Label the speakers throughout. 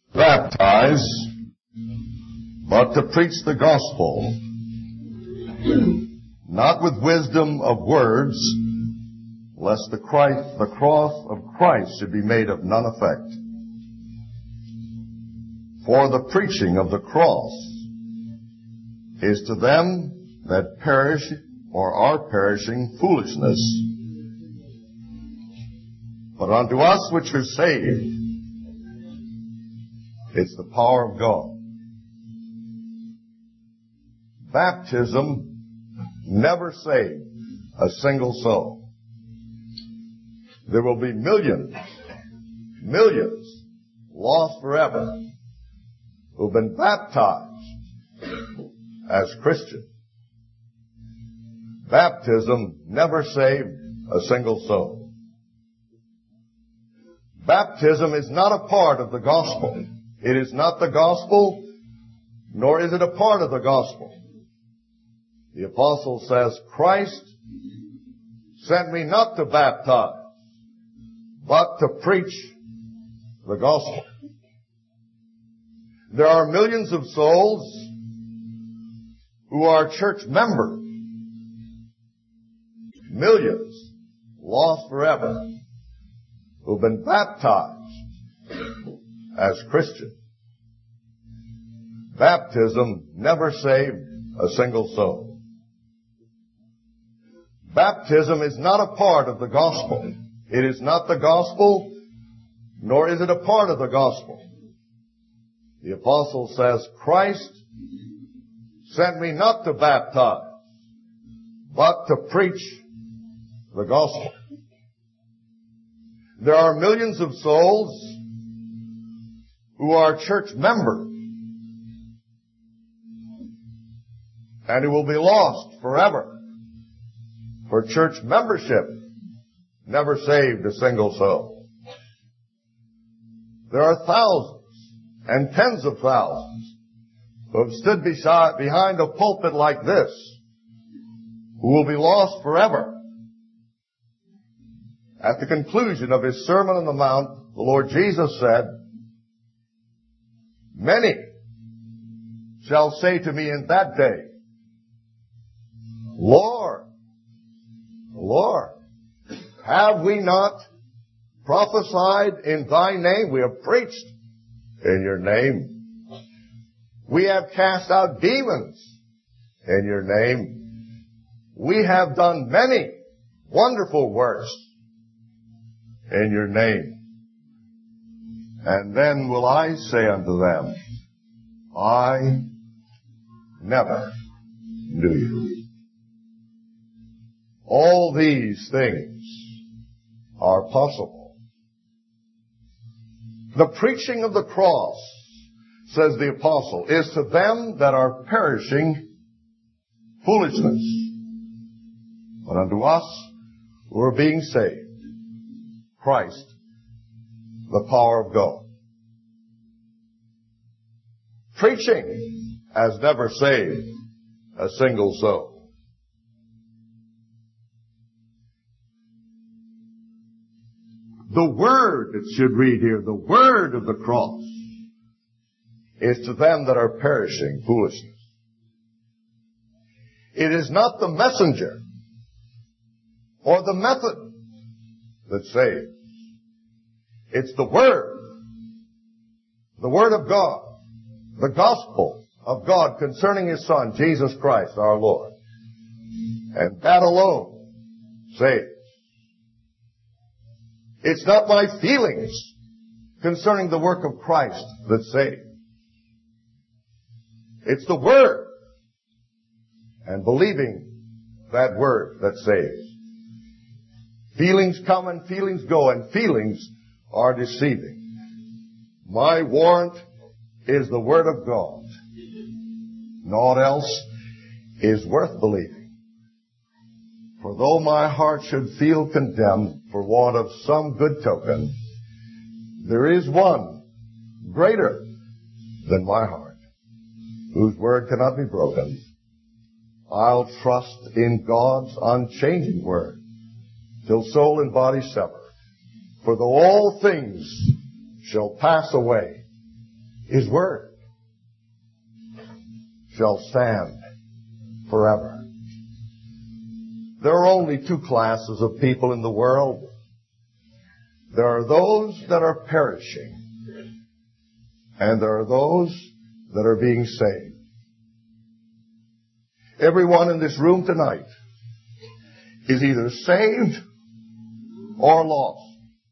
Speaker 1: baptize, but to preach the gospel, not with wisdom of words, lest the cross of Christ should be made of none effect. For the preaching of the cross is to them that perish or are perishing foolishness, but unto us which are saved, it's the power of God. Baptism never saved a single soul. There will be millions lost forever who've been baptized as Christians. Baptism never saved a single soul. Baptism is not a part of the gospel. It is not the gospel, nor is it a part of the gospel. The apostle says, Christ sent me not to baptize, but to preach the gospel. There are millions of souls who are church members, millions lost forever, who've been baptized as Christians. Baptism never saved a single soul. Baptism is not a part of the gospel. It is not the gospel, nor is it a part of the gospel. The apostle says, Christ sent me not to baptize, but to preach the gospel. There are millions of souls who are church members and who will be lost forever, for church membership never saved a single soul. There are thousands and tens of thousands who have stood behind a pulpit like this who will be lost forever. At the conclusion of his Sermon on the Mount, the Lord Jesus said, many shall say to me in that day, Lord, Lord, have we not prophesied in thy name? We have preached in your name. We have cast out demons in your name. We have done many wonderful works in your name. And then will I say unto them, I never knew you. All these things are possible. The preaching of the cross, says the apostle, is to them that are perishing foolishness, but unto us who are being saved, Christ, the power of God. Preaching has never saved a single soul. The word, it should read here, the word of the cross is to them that are perishing foolishness. It is not the messenger or the method that saves. It's the word of God, the gospel of God concerning His Son, Jesus Christ our Lord. And that alone saves. It's not my feelings concerning the work of Christ that save. It's the Word and believing that Word that saves. Feelings come and feelings go, and feelings are deceiving. My warrant is the Word of God. Naught else is worth believing. For though my heart should feel condemned for want of some good token, there is one greater than my heart, whose word cannot be broken. I'll trust in God's unchanging word till soul and body sever. For though all things shall pass away, His word shall stand forever. There are only two classes of people in the world. There are those that are perishing, and there are those that are being saved. Everyone in this room tonight is either saved or lost.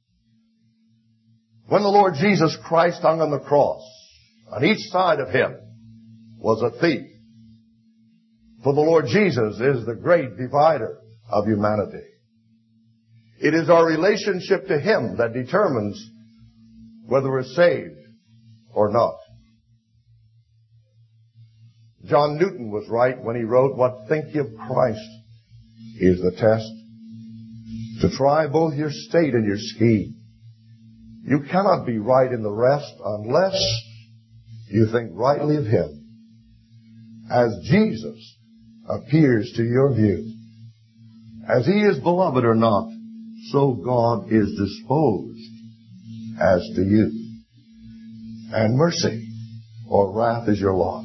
Speaker 1: When the Lord Jesus Christ hung on the cross, on each side of him was a thief. For the Lord Jesus is the great divider of humanity. It is our relationship to him that determines whether we're saved or not. John Newton was right when he wrote, "What think ye of Christ is the test to try both your state and your scheme. You cannot be right in the rest unless you think rightly of him. As Jesus appears to your view, as he is beloved or not, so God is disposed as to you. And mercy or wrath is your lot."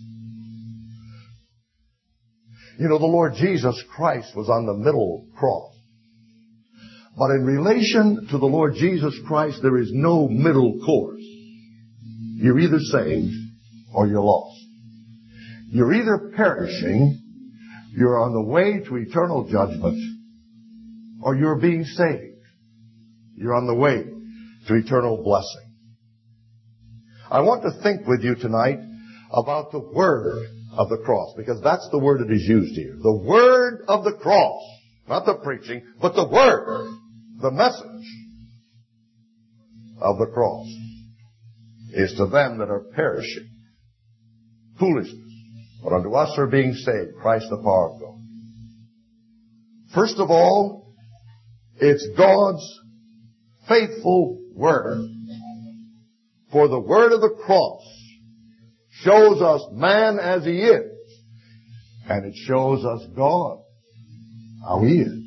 Speaker 1: You know, the Lord Jesus Christ was on the middle cross. But in relation to the Lord Jesus Christ, there is no middle course. You're either saved or you're lost. You're either perishing, you're on the way to eternal judgment, or you're being saved. You're on the way to eternal blessing. I want to think with you tonight about the word of the cross, because that's the word that is used here. The word of the cross. Not the preaching, but the word. The message of the cross is to them that are perishing foolishness, but unto us who are being saved, Christ the power of God. First of all, it's God's faithful word. For the word of the cross shows us man as he is, and it shows us God how he is.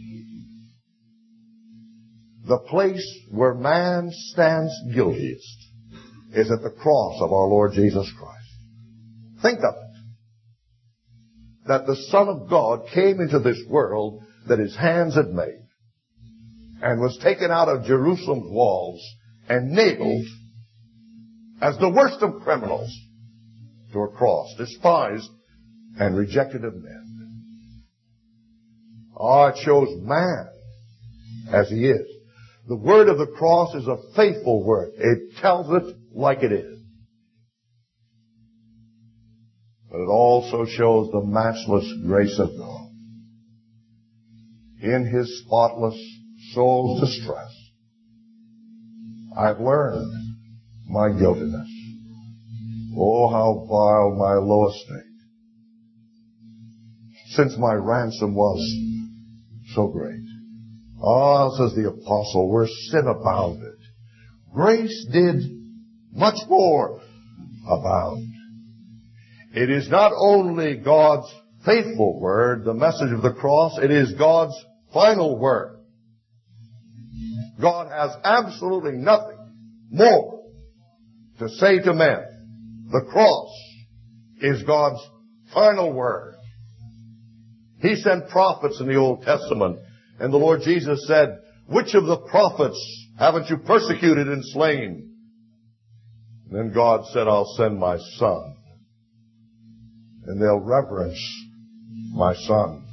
Speaker 1: The place where man stands guiltiest is at the cross of our Lord Jesus Christ. Think of it. That the Son of God came into this world that his hands had made and was taken out of Jerusalem's walls and nailed as the worst of criminals to a cross, despised and rejected of men. It shows man as he is. The word of the cross is a faithful word. It tells it like it is. But it also shows the matchless grace of God. In his spotless soul's distress, I've learned my guiltiness. Oh, how vile my low estate, since my ransom was so great. Says the apostle, where sin abounded, grace did much more abound. It is not only God's faithful word, the message of the cross, it is God's final word. God has absolutely nothing more to say to men. The cross is God's final word. He sent prophets in the Old Testament, and the Lord Jesus said, which of the prophets haven't you persecuted and slain? And then God said, I'll send my son, and they'll reverence my son.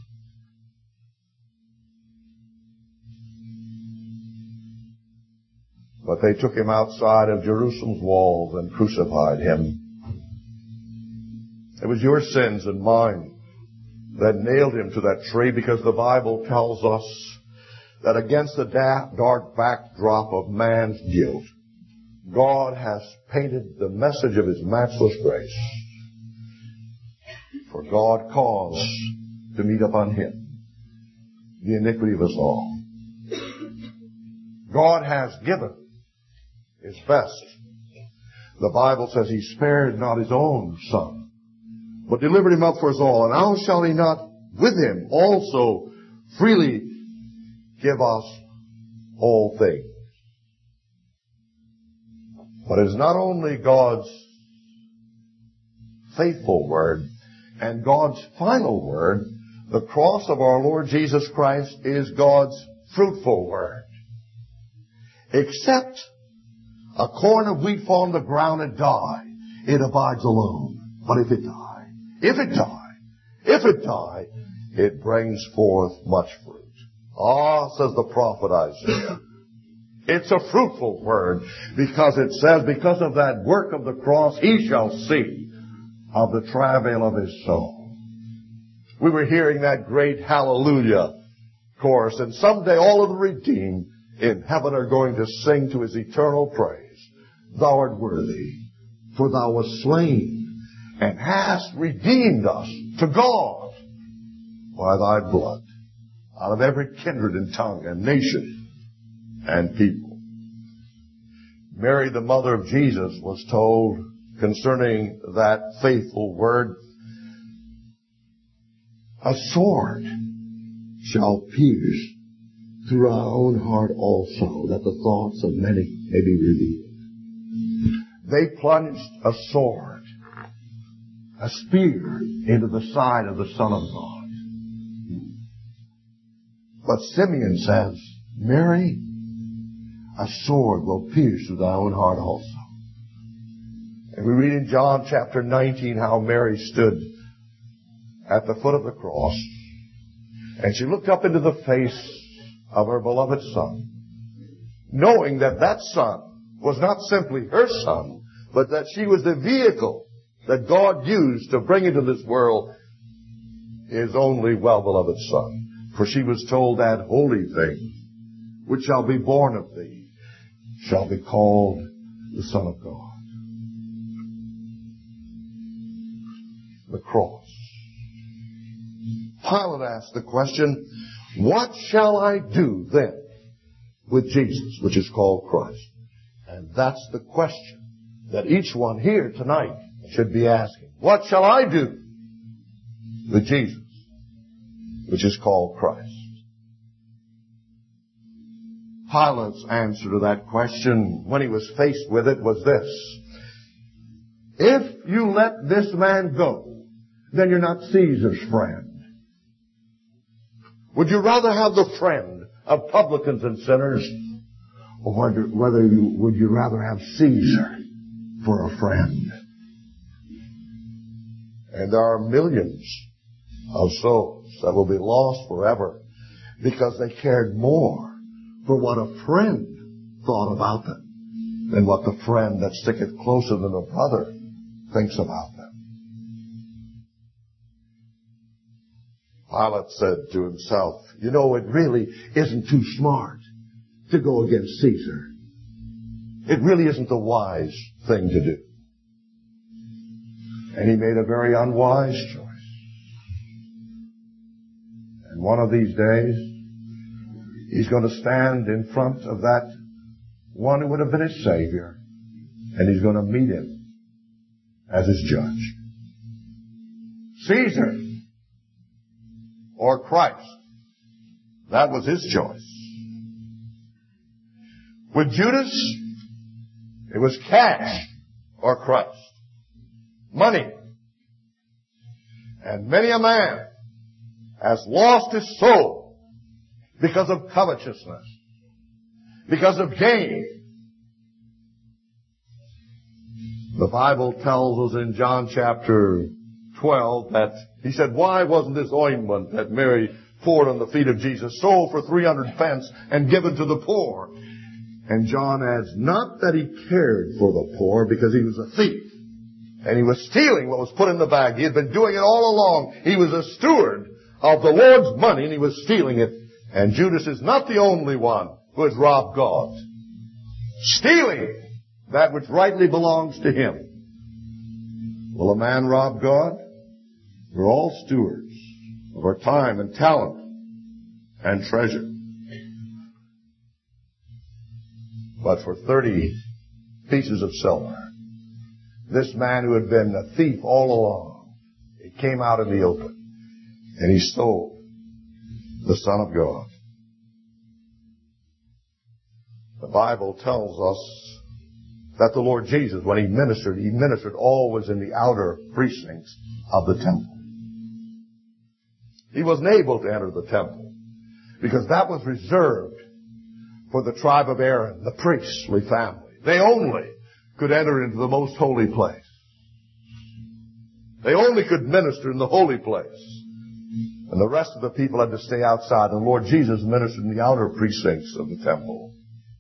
Speaker 1: But they took him outside of Jerusalem's walls and crucified him. It was your sins and mine that nailed him to that tree, because the Bible tells us that against the dark backdrop of man's guilt, God has painted the message of his matchless grace. For God caused to meet upon him the iniquity of us all. God has given his best. The Bible says he spared not his own son, but delivered him up for us all. And how shall he not with him also freely give us all things? But But it is not only God's faithful word and God's final word. The cross of our Lord Jesus Christ is God's fruitful word. Except a corn of wheat fall on the ground and die, it abides alone. But if it die, it brings forth much fruit. Ah, says the prophet Isaiah, it's a fruitful word because it says, because of that work of the cross, he shall see of the travail of his soul. We were hearing that great hallelujah chorus, and someday all of the redeemed in heaven are going to sing to his eternal praise. Thou art worthy, for thou wast slain, and hast redeemed us to God by thy blood, out of every kindred and tongue and nation and people. Mary, the mother of Jesus, was told concerning that faithful word, a sword shall pierce through our own heart also, that the thoughts of many may be revealed. They plunged a sword, a spear, into the side of the Son of God. But Simeon says, Mary, a sword will pierce through thy own heart also. And we read in John chapter 19 how Mary stood at the foot of the cross, and she looked up into the face of her beloved Son, knowing that that Son was not simply her Son, but that she was the vehicle that God used to bring into this world his only well-beloved Son. For she was told that holy thing, which shall be born of thee, shall be called the Son of God. The cross. Pilate asked the question, what shall I do then with Jesus, which is called Christ? And that's the question that each one here tonight should be asking. What shall I do with Jesus, which is called Christ? Pilate's answer to that question, when he was faced with it, was this: if you let this man go, then you're not Caesar's friend. Would you rather have the friend of publicans and sinners, or would you rather have Caesar for a friend? And there are millions of souls that will be lost forever because they cared more for what a friend thought about them than what the friend that sticketh closer than a brother thinks about them. Pilate said to himself, you know, it really isn't too smart to go against Caesar. It really isn't the wise thing to do. And he made a very unwise choice. And one of these days, he's going to stand in front of that one who would have been his Savior, and he's going to meet him as his judge. Caesar or Christ. That was his choice. With Judas, it was cash or Christ. Money. And many a man has lost his soul because of covetousness, because of gain. The Bible tells us in John chapter 12 that he said, why wasn't this ointment that Mary poured on the feet of Jesus sold for 300 pence and given to the poor? And John adds, not that he cared for the poor, because he was a thief and he was stealing what was put in the bag. He had been doing it all along. He was a steward of the Lord's money and he was stealing it. And Judas is not the only one who has robbed God, stealing that which rightly belongs to him. Will a man rob God? We're all stewards of our time and talent and treasure. But for 30 pieces of silver, this man who had been a thief all along, he came out in the open and he stole the Son of God. The Bible tells us that the Lord Jesus, when He ministered always in the outer precincts of the temple. He wasn't able to enter the temple because that was reserved for the tribe of Aaron, the priestly family. They only could enter into the most holy place. They only could minister in the holy place. And the rest of the people had to stay outside. And the Lord Jesus ministered in the outer precincts of the temple.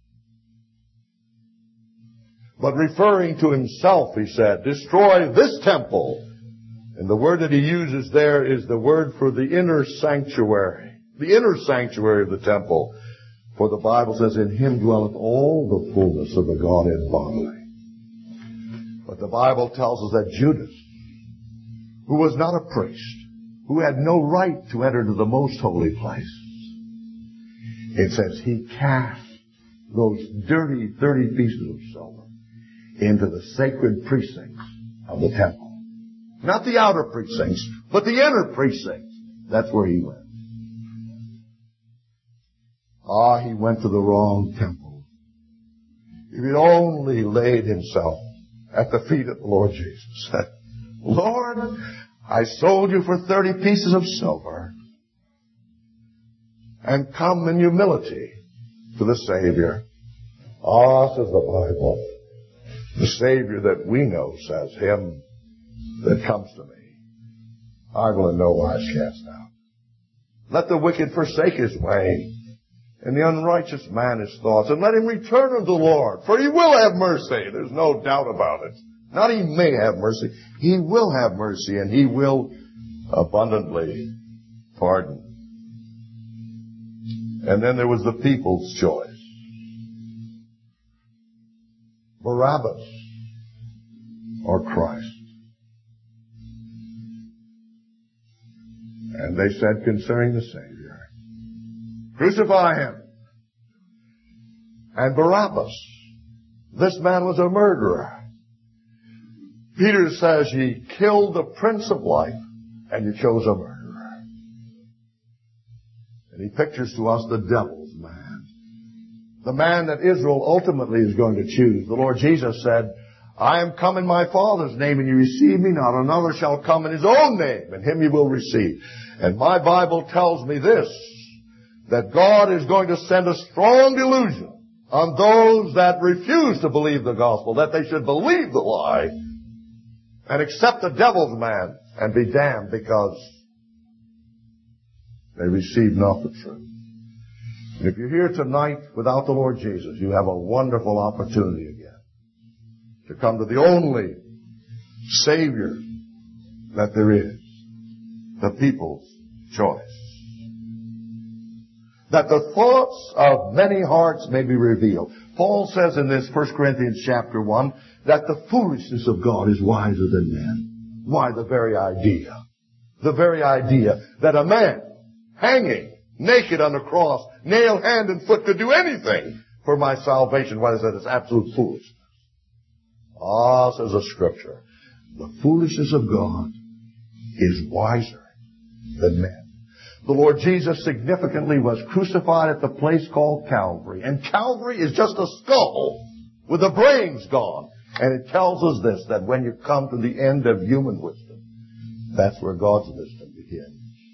Speaker 1: But referring to Himself, He said, destroy this temple. And the word that He uses there is the word for the inner sanctuary. The inner sanctuary of the temple. For the Bible says, in Him dwelleth all the fullness of the Godhead bodily. But the Bible tells us that Judas, who was not a priest, who had no right to enter into the most holy place, it says he cast those dirty 30 pieces of silver into the sacred precincts of the temple. Not the outer precincts, but the inner precincts. That's where he went. He went to the wrong temple. If he'd only laid himself at the feet of the Lord Jesus. Lord, I sold you for 30 pieces of silver. And come in humility to the Savior. Says the Bible, the Savior that we know says, him that comes to me, I will in no wise cast out. Let the wicked forsake his way, and the unrighteous man his thoughts, and let him return unto the Lord, for He will have mercy. There's no doubt about it. Not He may have mercy. He will have mercy, and He will abundantly pardon. And then there was the people's choice. Barabbas or Christ. And they said concerning the Savior, crucify Him. And Barabbas, this man was a murderer. Peter says ye killed the Prince of Life and you chose a murderer. And he pictures to us the devil's man. The man that Israel ultimately is going to choose. The Lord Jesus said, I am come in my Father's name and you receive me not. Another shall come in His own name and Him you will receive. And my Bible tells me this, that God is going to send a strong delusion on those that refuse to believe the gospel, that they should believe the lie and accept the devil's man and be damned because they received not the truth. And if you're here tonight without the Lord Jesus, you have a wonderful opportunity again to come to the only Savior that there is, the people's choice. That the thoughts of many hearts may be revealed. Paul says in this 1 Corinthians chapter 1 that the foolishness of God is wiser than men. Why? The very idea that a man hanging naked on a cross, nailed hand and foot, could do anything for my salvation. Why is that? It's absolute foolishness. Says the Scripture, the foolishness of God is wiser than men. The Lord Jesus significantly was crucified at the place called Calvary. And Calvary is just a skull with the brains gone. And it tells us this, that when you come to the end of human wisdom, that's where God's wisdom begins.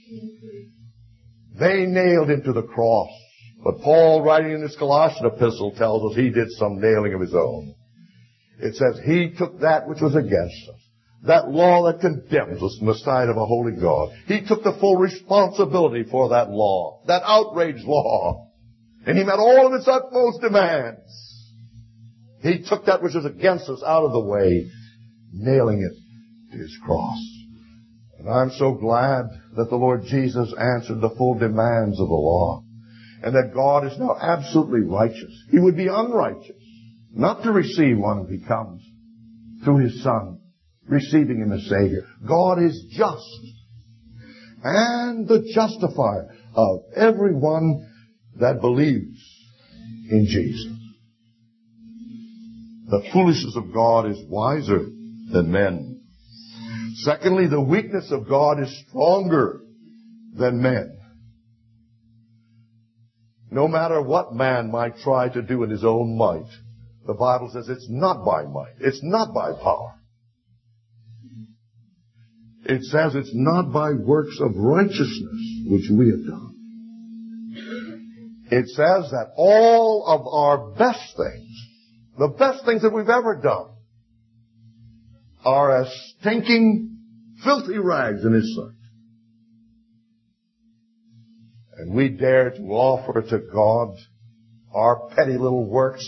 Speaker 1: They nailed Him to the cross. But Paul, writing in his Colossian epistle, tells us he did some nailing of his own. It says He took that which was against us, that law that condemns us in the sight of a holy God. He took the full responsibility for that law, that outraged law. And He met all of its utmost demands. He took that which was against us out of the way, nailing it to His cross. And I'm so glad that the Lord Jesus answered the full demands of the law, and that God is now absolutely righteous. He would be unrighteous not to receive one who comes through His Son, receiving Him as Savior. God is just and the justifier of everyone that believes in Jesus. The foolishness of God is wiser than men. Secondly, the weakness of God is stronger than men. No matter what man might try to do in his own might, The Bible says it's not by might. It's not by power. It says it's not by works of righteousness which we have done. It says that all of our best things, the best things that we've ever done, are as stinking, filthy rags in His sight. And we dare to offer to God our petty little works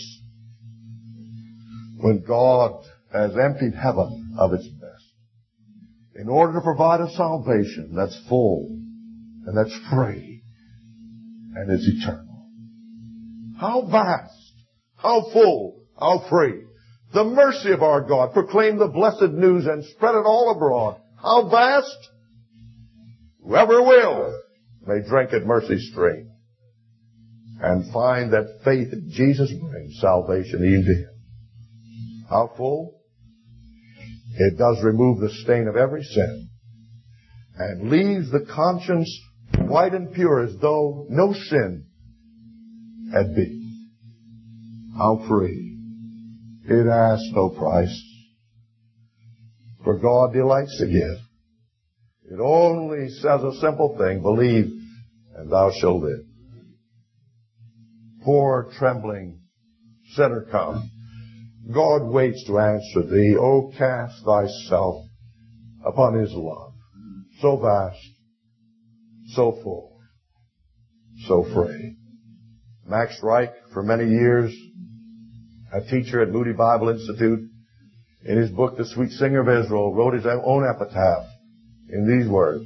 Speaker 1: when God has emptied heaven of its best in order to provide a salvation that's full and that's free and is eternal. How vast, how full, how free. The mercy of our God. Proclaim the blessed news and spread it all abroad. How vast? Whoever will may drink at mercy's stream and find that faith in Jesus brings salvation even to him. How full? It does remove the stain of every sin and leaves the conscience white and pure as though no sin had been. How free. It asks no price. For God delights to give. It only says a simple thing, believe and thou shalt live. Poor trembling sinner come. God waits to answer thee. O cast thyself upon His love. So vast, so full, so free. Max Reich, for many years, a teacher at Moody Bible Institute, in his book, The Sweet Singer of Israel, wrote his own epitaph in these words.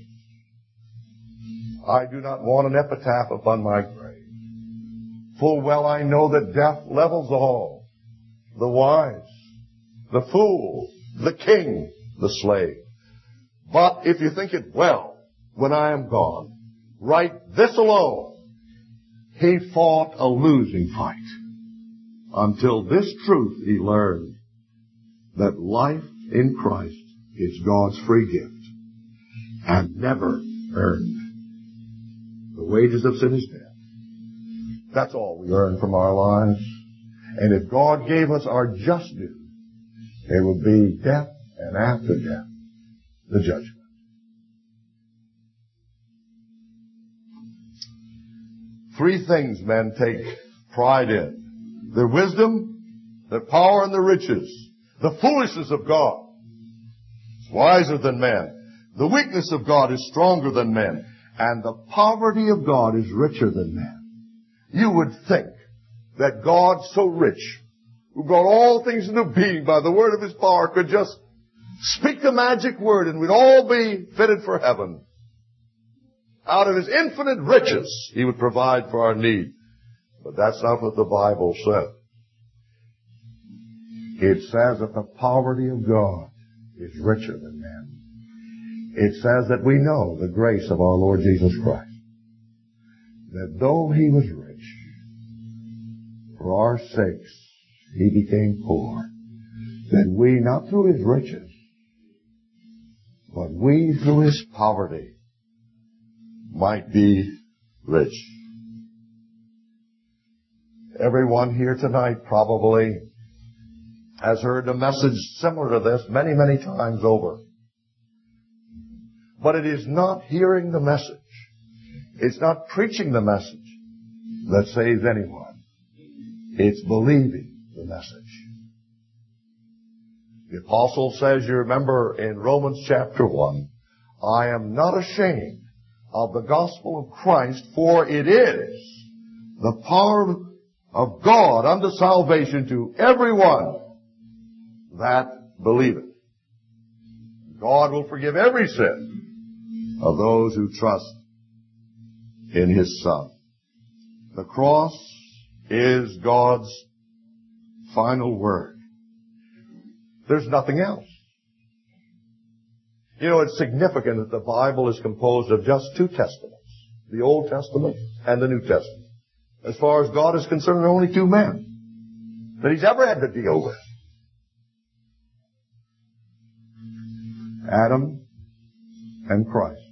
Speaker 1: I do not want an epitaph upon my grave. Full well I know that death levels all. The wise, the fool, the king, the slave. But if you think it well, when I am gone, write this alone. He fought a losing fight until this truth he learned, that life in Christ is God's free gift and never earned. The wages of sin is death. That's all we earn from our lives. And if God gave us our just due, it would be death, and after death, the judgment. Three things men take pride in. Their wisdom, their power, and their riches. The foolishness of God is wiser than men. The weakness of God is stronger than men. And the poverty of God is richer than men. You would think that God, so rich, who brought all things into being by the word of His power, could just speak the magic word and we'd all be fitted for heaven. Out of His infinite riches, He would provide for our need. But that's not what the Bible says. It says that the poverty of God is richer than men. It says that we know the grace of our Lord Jesus Christ. That though He was rich, for our sakes He became poor. That we, not through His riches, but we through His poverty might be rich. Everyone here tonight probably has heard a message similar to this many, many times over. But it is not hearing the message. It's not preaching the message that saves anyone. It's believing the message. The apostle says, you remember in Romans chapter 1, I am not ashamed of the gospel of Christ, for it is the power of God unto salvation to everyone that believeth. God will forgive every sin of those who trust in His Son. The cross is God's final word. There's nothing else. You know, it's significant that the Bible is composed of just two testaments, the Old Testament and the New Testament. As far as God is concerned, there are only two men that He's ever had to deal with. Adam and Christ.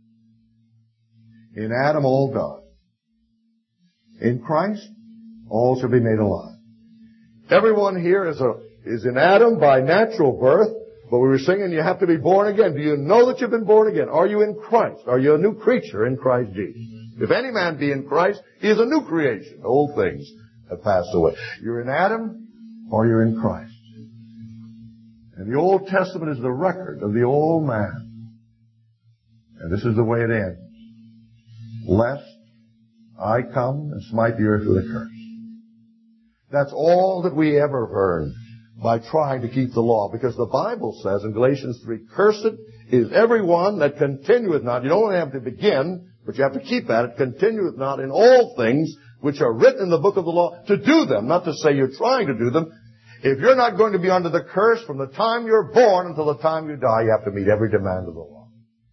Speaker 1: In Adam all died. In Christ all shall be made alive. Everyone here is in Adam by natural birth, but we were singing you have to be born again. Do you know that you've been born again? Are you in Christ? Are you a new creature in Christ Jesus? If any man be in Christ, he is a new creation. Old things have passed away. You're in Adam or you're in Christ. And the Old Testament is the record of the old man. And this is the way it ends. Lest I come and smite the earth with a curse. That's all that we ever earned by trying to keep the law. Because the Bible says in Galatians 3, cursed is everyone that continueth not. You don't only have to begin, but you have to keep at it. Continueth not in all things which are written in the book of the law to do them. Not to say you're trying to do them. If you're not going to be under the curse from the time you're born until the time you die, you have to meet every demand of the law.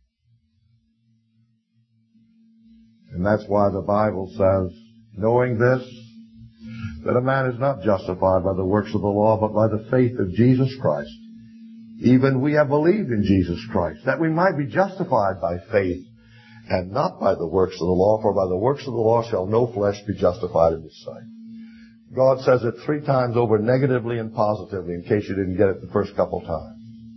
Speaker 1: And that's why the Bible says, knowing this, that a man is not justified by the works of the law, but by the faith of Jesus Christ. Even we have believed in Jesus Christ, that we might be justified by faith, and not by the works of the law, for by the works of the law shall no flesh be justified in His sight. God says it 3 times over, negatively and positively, in case you didn't get it the first couple times.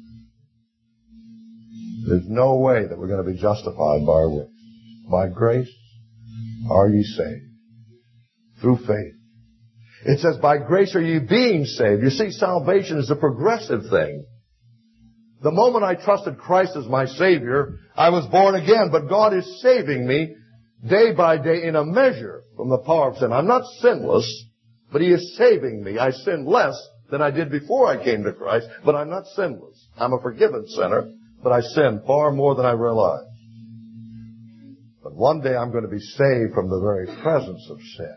Speaker 1: There's no way that we're going to be justified by our works. By grace are ye saved, through faith. It says, by grace are ye being saved. You see, salvation is a progressive thing. The moment I trusted Christ as my Savior, I was born again, but God is saving me day by day in a measure from the power of sin. I'm not sinless, but He is saving me. I sin less than I did before I came to Christ, but I'm not sinless. I'm a forgiven sinner, but I sin far more than I realize. But one day I'm going to be saved from the very presence of sin.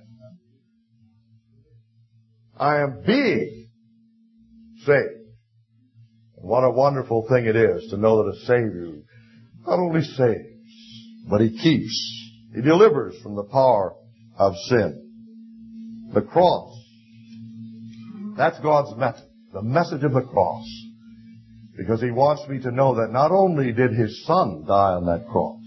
Speaker 1: I am being saved. And what a wonderful thing it is to know that a Savior not only saves, but He keeps. He delivers from the power of sin. The cross. That's God's message. The message of the cross. Because He wants me to know that not only did His Son die on that cross,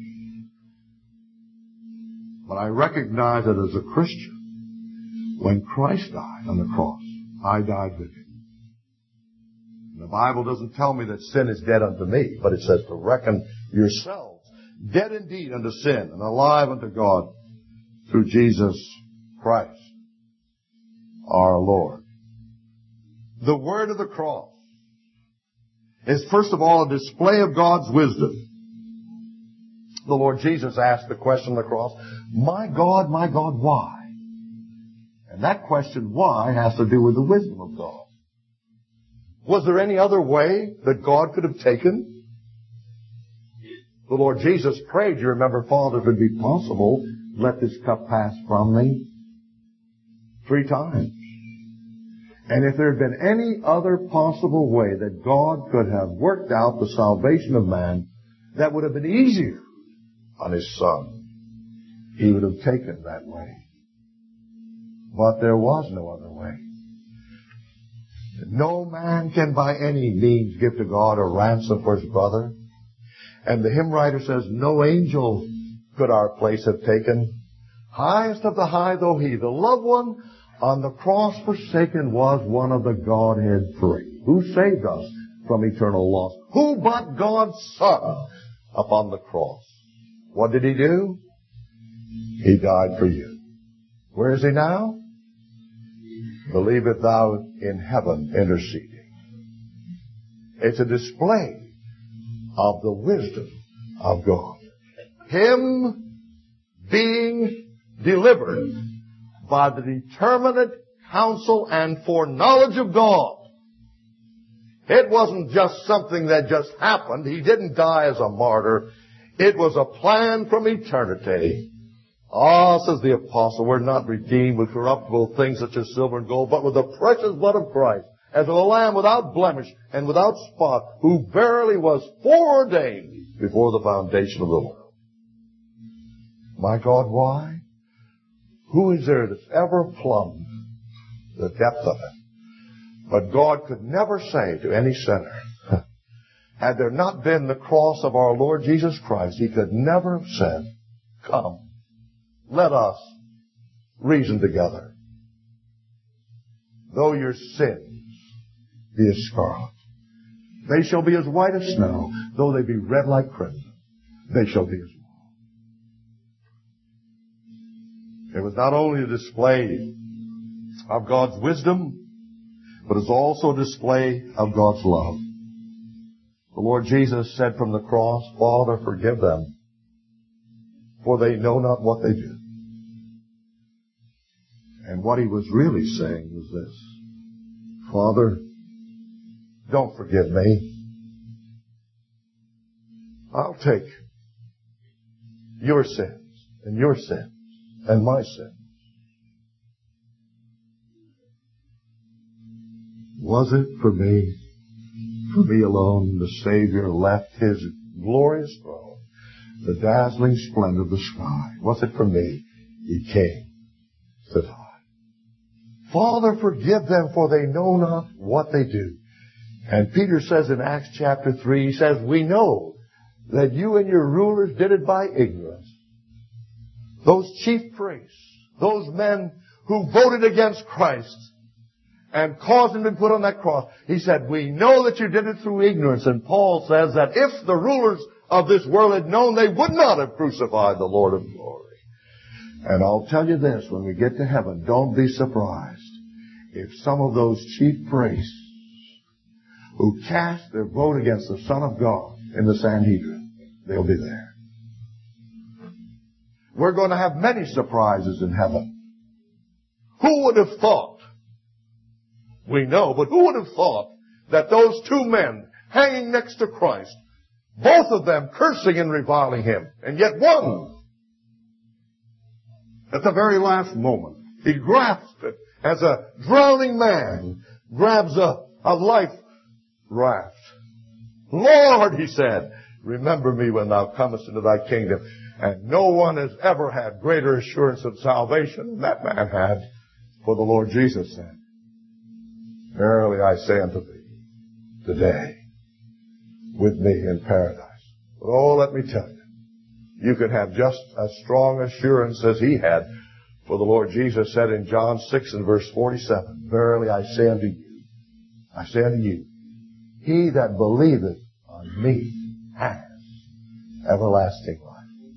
Speaker 1: but I recognize that as a Christian, when Christ died on the cross, I died with Him. And the Bible doesn't tell me that sin is dead unto me, but it says to reckon yourselves dead indeed unto sin and alive unto God through Jesus Christ, our Lord. The word of the cross is first of all a display of God's wisdom. The Lord Jesus asked the question on the cross, my God, why? And that question, why, has to do with the wisdom of God. Was there any other way that God could have taken? The Lord Jesus prayed, you remember, Father, if it be possible, let this cup pass from me 3 times. And if there had been any other possible way that God could have worked out the salvation of man, that would have been easier on His Son, He would have taken that way. But there was no other way. No man can by any means give to God a ransom for his brother. And the hymn writer says, no angel could our place have taken. Highest of the high though He, the loved one on the cross forsaken, was one of the Godhead 3. Who saved us from eternal loss? Who but God's Son upon the cross? What did He do? He died for you. Where is He now? Believeth thou in heaven interceding. It's a display of the wisdom of God. Him being delivered by the determinate counsel and foreknowledge of God. It wasn't just something that just happened. He didn't die as a martyr. It was a plan from eternity. Ah, says the apostle, we're not redeemed with corruptible things such as silver and gold, but with the precious blood of Christ, as of a lamb without blemish and without spot, who verily was foreordained before the foundation of the world. My God, why? Who is there that's ever plumbed the depth of it? But God could never say to any sinner, had there not been the cross of our Lord Jesus Christ, He could never have said, come, let us reason together. though your sins be as scarlet, they shall be as white as snow. Though they be red like crimson, they shall be as wool. It was not only a display of God's wisdom, but it's also a display of God's love. The Lord Jesus said from the cross, Father, forgive them, for they know not what they do. And what he was really saying was this: Father, don't forgive me. I'll take your sins and your sins and my sins. Was it for me alone, the Savior left His glorious throne, the dazzling splendor of the sky? Was it for me He came to die? Father, forgive them, for they know not what they do. And Peter says in Acts chapter 3, he says, we know that you and your rulers did it by ignorance. Those chief priests, those men who voted against Christ and caused him to be put on that cross, he said, we know that you did it through ignorance. And Paul says that if the rulers of this world had known, they would not have crucified the Lord of glory. And I'll tell you this, when we get to heaven, don't be surprised if some of those chief priests who cast their vote against the Son of God in the Sanhedrin, they'll be there. We're going to have many surprises in heaven. Who would have thought? We know, but who would have thought that those two men hanging next to Christ, both of them cursing and reviling Him, and yet one, at the very last moment, he grasped it as a drowning man grabs a life raft. Lord, he said, remember me when thou comest into thy kingdom. And no one has ever had greater assurance of salvation than that man had. For the Lord Jesus said, verily I say unto thee, today, with me in paradise. But oh, let me tell you, you can have just as strong assurance as he had. For the Lord Jesus said in John 6 and verse 47, verily I say unto you, he that believeth on me has everlasting life.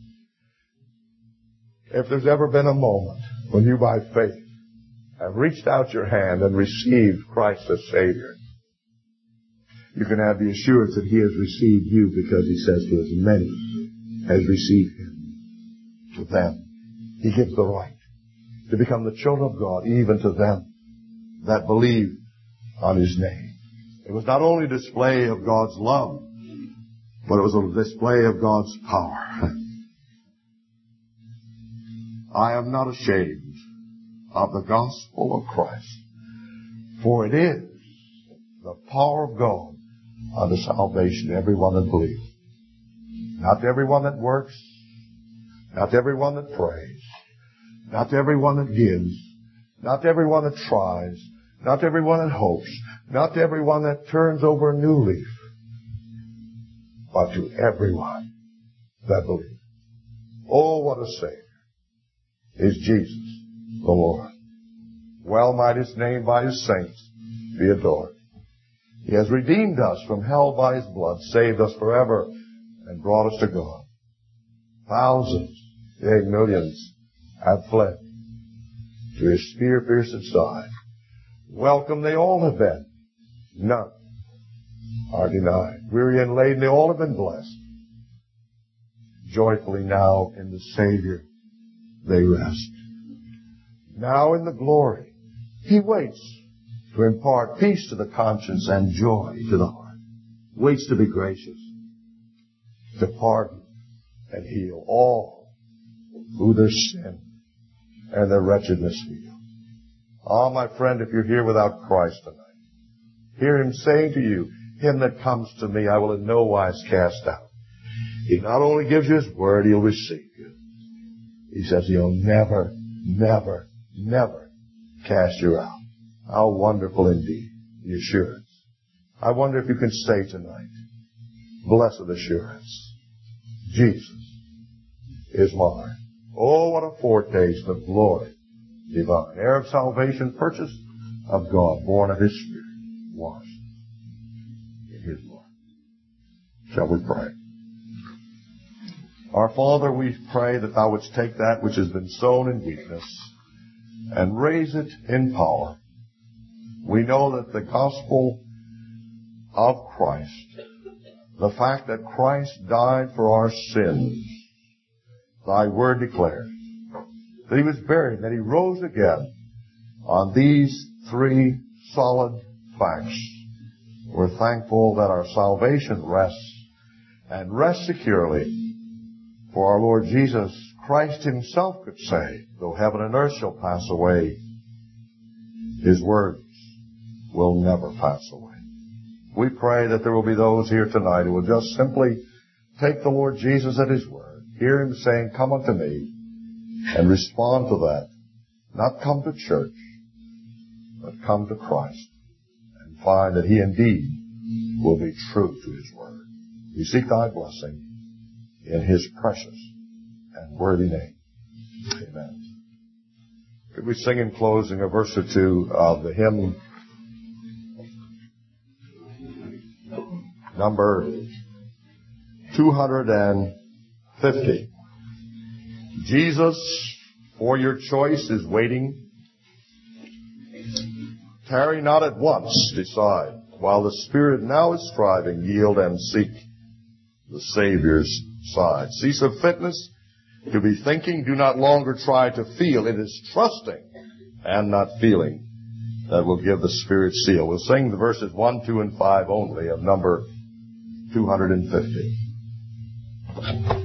Speaker 1: If there's ever been a moment when you by faith have reached out your hand and received Christ as Savior, you can have the assurance that He has received you, because He says to as many as receive Him, to them He gives the right to become the children of God, even to them that believe on His name. It was not only a display of God's love, but it was a display of God's power. I am not ashamed of the gospel of Christ, for it is the power of God unto salvation to everyone that believes. Not to everyone that works, not to everyone that prays, not to everyone that gives, not to everyone that tries, not to everyone that hopes, not to everyone that turns over a new leaf, but to everyone that believes. Oh, what a Savior is Jesus, the Lord. Well might His name by His saints be adored. He has redeemed us from hell by His blood, saved us forever, and brought us to God. Thousands, yea, millions, have fled to His spear-pierced side. Welcome they all have been. None are denied. Weary and laden, they all have been blessed. Joyfully now in the Savior they rest. Now in the glory He waits to impart peace to the conscience and joy to the heart. Waits to be gracious, to pardon and heal all who their sin and their wretchedness feel. Ah, my friend, if you're here without Christ tonight, hear Him saying to you, him that comes to me I will in no wise cast out. He not only gives you His word, He'll receive you. He says He'll never, never, never cast you out. How wonderful indeed the assurance. I wonder if you can say tonight, blessed assurance, Jesus is mine. Oh, what a foretaste of glory divine. Heir of salvation, purchased of God, born of His Spirit, washed in His blood. Shall we pray? Our Father, we pray that Thou wouldst take that which has been sown in weakness and raise it in power. We know that the gospel of Christ, the fact that Christ died for our sins, Thy word declares that He was buried, that He rose again. On these three solid facts, we're thankful that our salvation rests, and rests securely. For our Lord Jesus Christ Himself could say, though heaven and earth shall pass away, His words will never pass away. We pray that there will be those here tonight who will just simply take the Lord Jesus at His word, hear Him saying, come unto me, and respond to that. Not come to church, but come to Christ and find that He indeed will be true to His word. We seek Thy blessing in His precious and worthy name. Amen. Could we sing in closing a verse or two of the hymn number 250? Jesus, for your choice is waiting. Tarry not at once, decide. While the Spirit now is striving, yield and seek the Savior's side. Cease of fitness to be thinking. Do not longer try to feel. It is trusting and not feeling that will give the Spirit's seal. We'll sing the verses 1, 2, and 5 only of number 250.